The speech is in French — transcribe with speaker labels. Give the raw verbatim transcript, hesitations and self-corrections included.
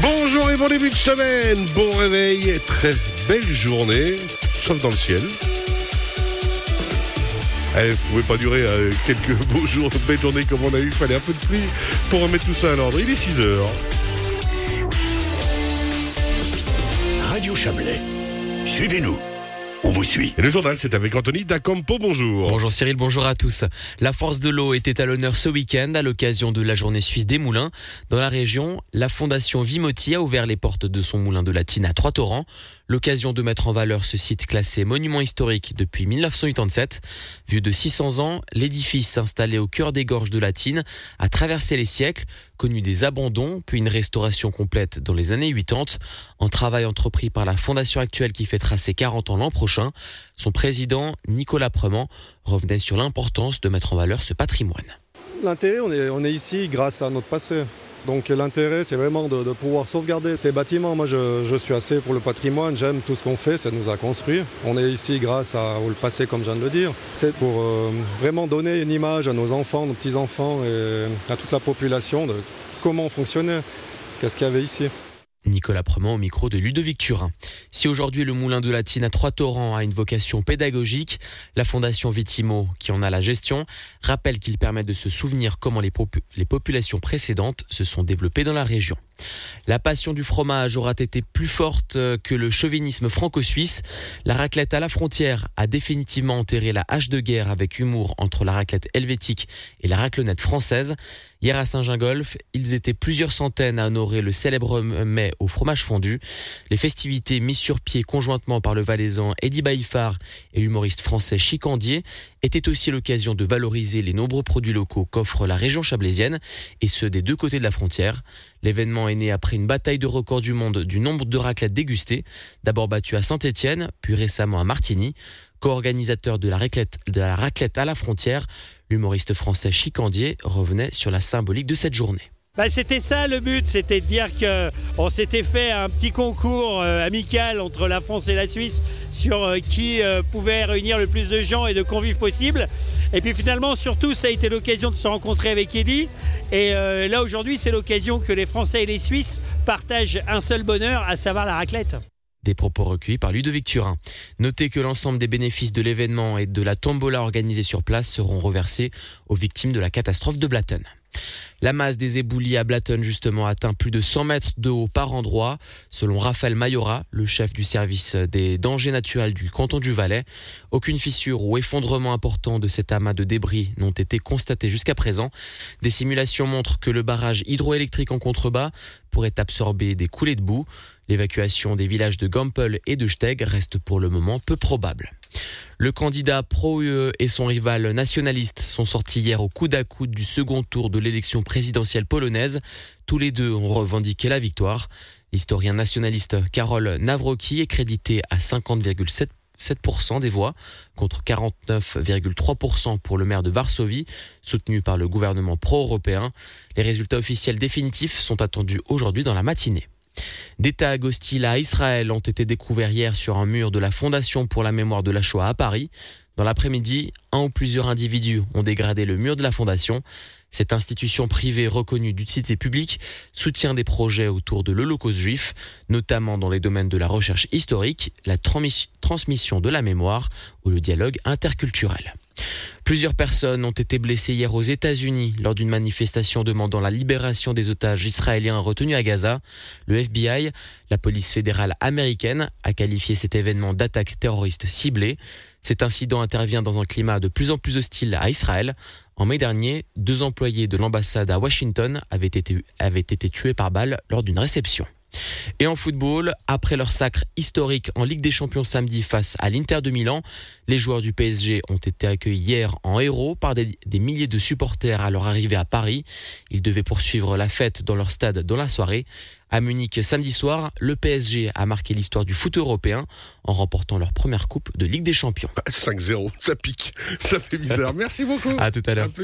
Speaker 1: Bonjour et bon début de semaine, bon réveil, très belle journée, sauf dans le ciel. Eh, vous pouvez pas durer euh, quelques beaux jours, de belles journées comme on a eu, il fallait un peu de pluie pour remettre tout ça à l'ordre. Il est six heures.
Speaker 2: Radio Chablais, suivez-nous. On vous suit.
Speaker 1: Et le journal, c'est avec Anthony D'Acampo, bonjour.
Speaker 3: Bonjour Cyril, bonjour à tous. La force de l'eau était à l'honneur ce week-end à l'occasion de la journée suisse des moulins. Dans la région, la fondation Vimoti a ouvert les portes de son moulin de Latine à Trois-Torrents. L'occasion de mettre en valeur ce site classé monument historique depuis dix-neuf cent quatre-vingt-dix-sept. Vieux de six cents ans, l'édifice installé au cœur des gorges de Latine a traversé les siècles, connu des abandons, puis une restauration complète dans les années quatre-vingt-dix. En travail entrepris par la fondation actuelle qui fêtera ses quarante ans l'an prochain, son président, Nicolas Prement, revenait sur l'importance de mettre en valeur ce patrimoine.
Speaker 4: L'intérêt, on est, on est ici grâce à notre passé. Donc l'intérêt, c'est vraiment de, de pouvoir sauvegarder ces bâtiments. Moi, je, je suis assez pour le patrimoine, j'aime tout ce qu'on fait, ça nous a construit. On est ici grâce à, au passé, comme je viens de le dire. C'est pour euh, vraiment donner une image à nos enfants, nos petits-enfants et à toute la population de comment on fonctionnait, qu'est-ce qu'il y avait ici.
Speaker 3: Nicolas Prement au micro de Ludovic Turin. Si aujourd'hui le moulin de Latine à Trois-Torrents a une vocation pédagogique, la fondation Vitimo, qui en a la gestion, rappelle qu'il permet de se souvenir comment les, pop- les populations précédentes se sont développées dans la région. La passion du fromage aura été plus forte que le chauvinisme franco-suisse. La raclette à la frontière a définitivement enterré la hache de guerre avec humour entre la raclette helvétique et la raclonnette française. Hier à Saint-Gingolph, ils étaient plusieurs centaines à honorer le célèbre mets au fromage fondu. Les festivités mises sur pied conjointement par le Valaisan Eddy Baïfar et l'humoriste français Chicandier étaient aussi l'occasion de valoriser les nombreux produits locaux qu'offre la région chablaisienne, et ceux des deux côtés de la frontière. L'événement est né après une bataille de record du monde du nombre de raclettes dégustées, d'abord battue à Saint-Étienne, puis récemment à Martigny. Co-organisateur de la raclette, de la raclette à la frontière, l'humoriste français Chicandier revenait sur la symbolique de cette journée.
Speaker 5: Bah c'était ça le but, c'était de dire qu'on s'était fait un petit concours euh, amical entre la France et la Suisse sur euh, qui euh, pouvait réunir le plus de gens et de convives possible. Et puis finalement, surtout, ça a été l'occasion de se rencontrer avec Eddy. Et euh, là aujourd'hui, c'est l'occasion que les Français et les Suisses partagent un seul bonheur, à savoir la raclette.
Speaker 3: Des propos recueillis par Ludovic Turin. Notez que l'ensemble des bénéfices de l'événement et de la tombola organisée sur place seront reversés aux victimes de la catastrophe de Blatten. La masse des éboulis à Blatten justement atteint plus de cent mètres de haut par endroit, selon Raphaël Mayora, le chef du service des dangers naturels du canton du Valais. Aucune fissure ou effondrement important de cet amas de débris n'ont été constatés jusqu'à présent. Des simulations montrent que le barrage hydroélectrique en contrebas pourrait absorber des coulées de boue. L'évacuation des villages de Gampel et de Steg reste pour le moment peu probable. Le candidat pro-U E et son rival nationaliste sont sortis hier au coude à coude du second tour de l'élection présidentielle polonaise. Tous les deux ont revendiqué la victoire. L'historien nationaliste Karol Nawrocki est crédité à cinquante virgule sept pour cent des voix, contre quarante-neuf virgule trois pour cent pour le maire de Varsovie, soutenu par le gouvernement pro-européen. Les résultats officiels définitifs sont attendus aujourd'hui dans la matinée. Des tags hostiles à Israël ont été découverts hier sur un mur de la Fondation pour la mémoire de la Shoah à Paris. Dans l'après-midi, un ou plusieurs individus ont dégradé le mur de la Fondation. Cette institution privée reconnue d'utilité publique soutient des projets autour de l'Holocauste juif, notamment dans les domaines de la recherche historique, la transmis- transmission de la mémoire ou le dialogue interculturel. Plusieurs personnes ont été blessées hier aux États-Unis lors d'une manifestation demandant la libération des otages israéliens retenus à Gaza. Le F B I, la police fédérale américaine, a qualifié cet événement d'attaque terroriste ciblée. Cet incident intervient dans un climat de plus en plus hostile à Israël. En mai dernier, deux employés de l'ambassade à Washington avaient été, avaient été tués par balle lors d'une réception. Et en football, après leur sacre historique en Ligue des Champions samedi face à l'Inter de Milan, les joueurs du P S G ont été accueillis hier en héros par des, des milliers de supporters à leur arrivée à Paris. Ils devaient poursuivre la fête dans leur stade dans la soirée. À Munich samedi soir, le P S G a marqué l'histoire du foot européen en remportant leur première coupe de Ligue des Champions.
Speaker 1: cinq zéro, ça pique, ça fait bizarre. Merci beaucoup.
Speaker 3: À tout à l'heure.